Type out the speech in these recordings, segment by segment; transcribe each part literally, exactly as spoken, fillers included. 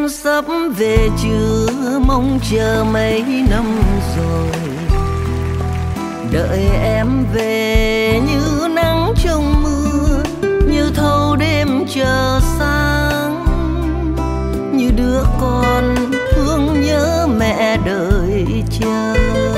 sắp về chưa, mong chờ mấy năm rồi. Đợi em về như nắng trong mưa, như thâu đêm chờ sáng, như đứa con thương nhớ mẹ đợi chờ.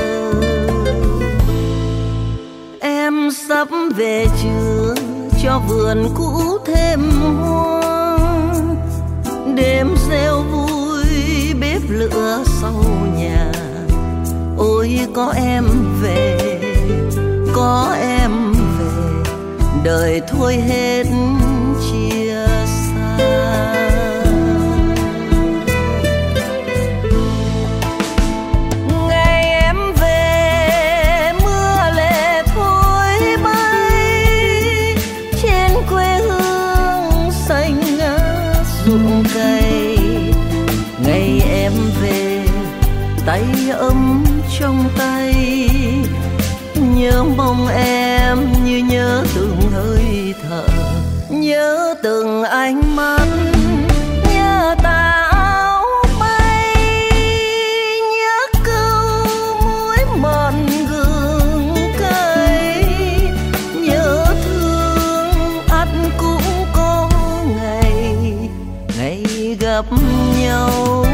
Em sắp về chưa, cho vườn cũ thêm hoa, đêm reo vui bếp lửa sau nhà. Ôi có em về, có em về, đời thôi hết chia xa. Ngày em về mưa lệ thôi bay, trên quê hương xanh ngát ruộng cây. Ngày em về tay ấm trong tay, nhớ mong em như nhớ từng hơi thở, nhớ từng ánh mắt, nhớ tà áo bay, nhớ câu muối mòn gừng cay, nhớ thương ắt cũng có ngày, ngày gặp nhau.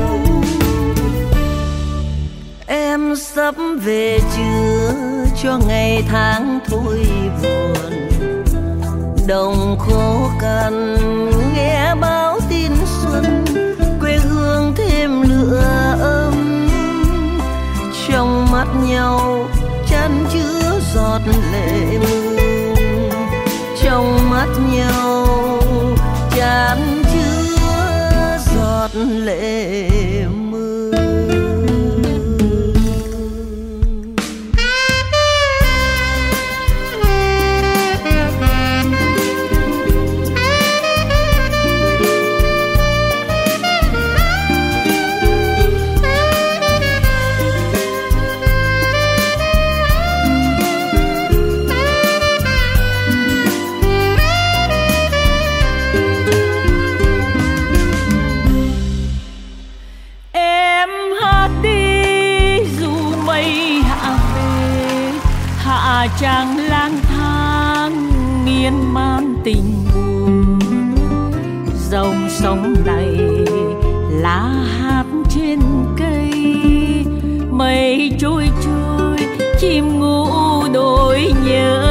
Em sắp về chưa, cho ngày tháng thôi buồn. Đồng khô cằn nghe báo tin xuân, quê hương thêm lửa ấm. Trong mắt nhau chan chứa giọt lệ mưa, trong mắt nhau chan chứa giọt lệ mưa. Chàng lang thang miên man tình buồn, dòng sông này lá hát trên cây. Mây trôi trôi chim ngủ đôi nhớ,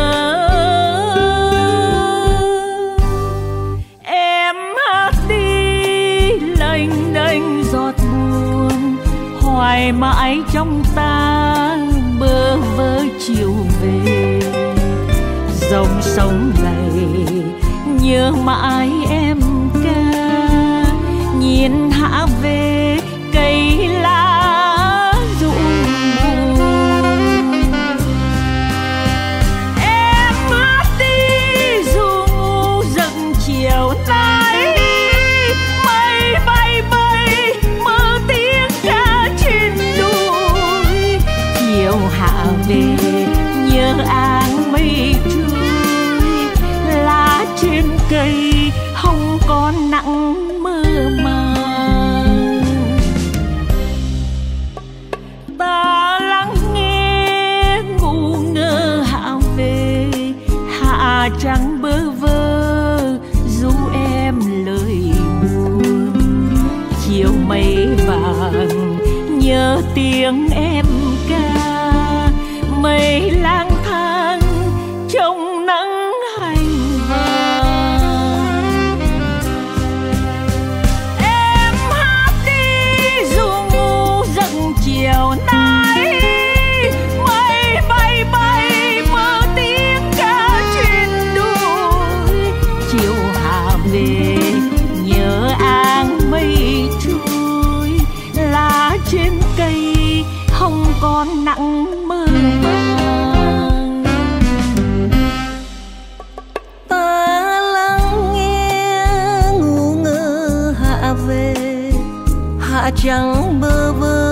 em hát đi lênh đênh giọt buồn, hoài mãi trong ta bơ vơ chiều về. Dòng sông này nhớ mãi em ca, nhìn hạ về cây lá rụng buồn. Em hát đi dù ngu giận chiều nay, mây bay bay mơ tiếng ca trên đồi. Chiều hạ về nhớ áng mây trôi, lá trên cây không còn nặng mơ màng. Ta lắng nghe ngu ngơ hạ về, hạ trắng bơ vơ ru em lời buồn. Chiều mây vàng nhớ tiếng em ca, mây lang thang trong nắng hành vàng. Em hát đi dù ngu giận chiều nay, mây bay bay mơ tiếng ca trên đồi. Chiều hạ về nhớ áng mây trôi, lá trên cây không còn nặng mơ màng. Ta lắng nghe ngu ngơ hạ về, hạ trắng bơ vơ